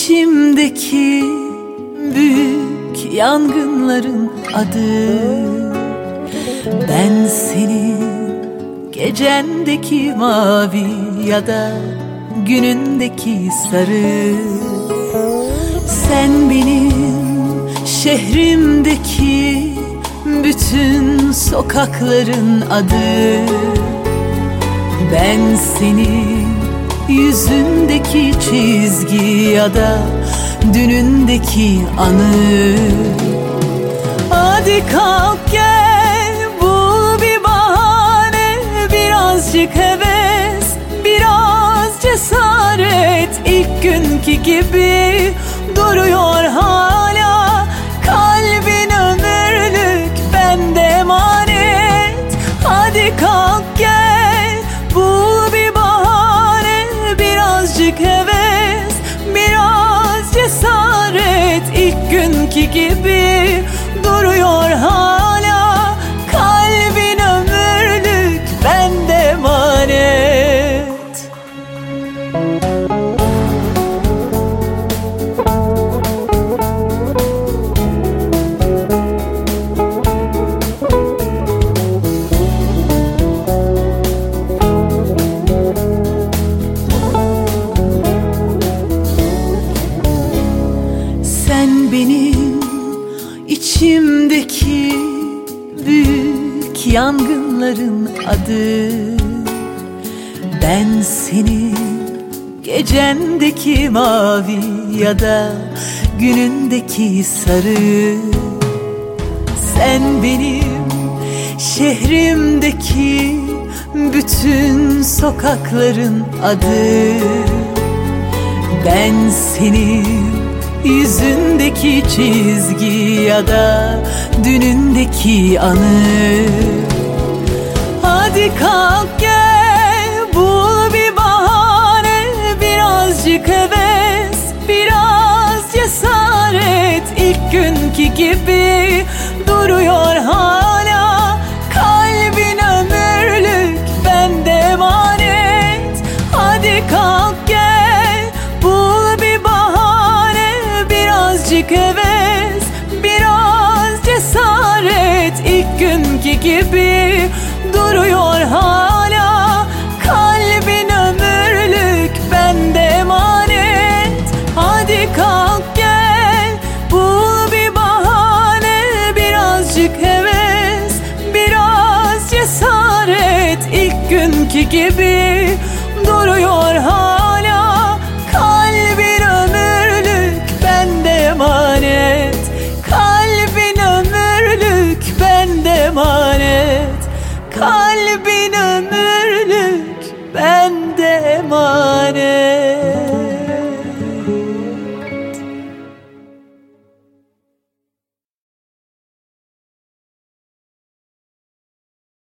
İçimdeki büyük yangınların adı. Ben senin gecendeki mavi ya da günündeki sarı. Sen benim şehrimdeki bütün sokakların adı. Ben senin yüzündeki çizgi ya da dünündeki anı. Hadi kalk gel, bul bir bahane, birazcık heves, biraz cesaret. İlk günkü gibi duruyor hala, kalbin ömürlük bende emanet. Hadi kalk gel, bul bir bahane, birazcık heves, biraz cesaret. İlk günkü gibi duruyor hala, kalbin ömürlük bende emanet. Sen benim içimdeki büyük yangınların adı. Ben senin gecendeki mavi ya da günündeki sarı. Sen benim şehrimdeki bütün sokakların adı. Ben senin yüzündeki çizgi ya da dünündeki anı. Hadi kalk gel, bul bir bahane, birazcık heves, biraz cesaret. İlk günkü gibi duruyor hala, kalbin ömürlük bende emanet. Hadi kalk gel, bul bir bahane, birazcık heves, biraz cesaret. İlk günkü gibi